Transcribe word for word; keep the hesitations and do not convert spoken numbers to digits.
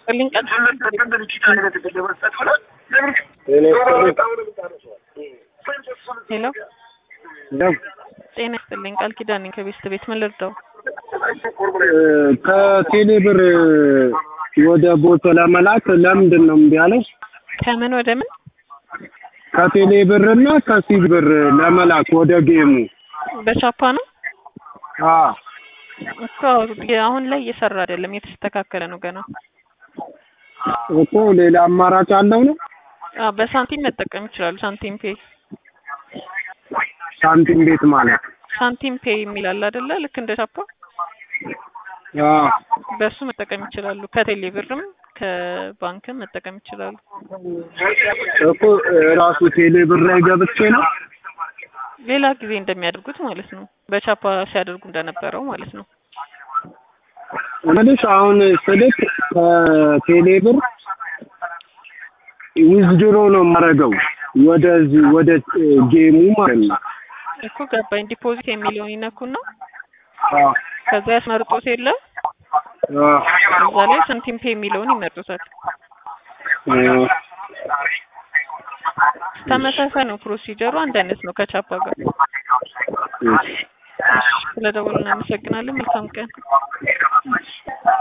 ይስጥልኝ ቀን ሄሎ ጤና ይስጥልኝ ቃል ኪዳን ነኝ ከቤስት ቤት ምን ልርዳው? ከቴሌ ብር ወደ ቦቶ ለመላክ ለምንድን ነው እምቢ ያለው? ከምን ወደ ምን? ከቴሌ ብርና ከሲቢ ብር ለመላክ ወደ ጌሙ በቻፓ ነው? አዎ እኮ አሁን ላይ እየሰራ አይደለም የተስተካከለ ነው ገና እኮ ሌላ አማራጭ አለው ነው? አዎ በሳንቲም መጠቀም ይችላል። ሳንቲም ፔይ ሳንቲም ቤት ማለት ሳንቲም ፔይ የሚል አለ አይደለ? ልክ እንደ ቻፓ አዎ በሱ መጠቀም ይችላሉ። ከቴሌ ብርም ከባንክም መጠቀም ይችላሉ። እኮ ራሱ ቴሌ ብር ላይ ገብቼ ነው ሌላ ጊዜ እንደሚያደርጉት ማለት ነው። በቻፓ ሲያደርጉ እንደነበረው ማለት ነው። ማለት አሁን ስልክ ከቴሌ ብር ዊዝድሮ ነው የማደርገው ወደዚህ ወደ ጌሙ ማለት ነው እኮ ገባኝ። ዲፖዚት የሚለውን ይነኩና አዎ ከዛ ያስመርጡት የለ አዎ እዛ ላይ ሳንቲም ፔይ የሚለውን ይመርጡታል። ተመሳሳይ ነው ፕሮሲጀሩ አንድ አይነት ነው ከቻፓ ጋር። ስለደወልን እናመሰግናለን። መልካም ቀን።